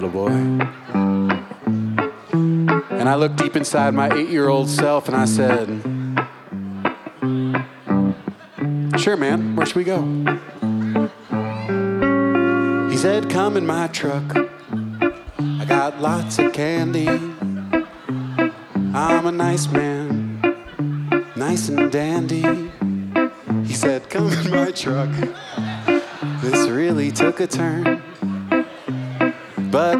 little boy. And I looked deep inside my 8-year-old self and I said, sure, man, where should we go? He said, come in my truck. I got lots of candy. I'm a nice man, nice and dandy. He said, come in my truck. This really took a turn. But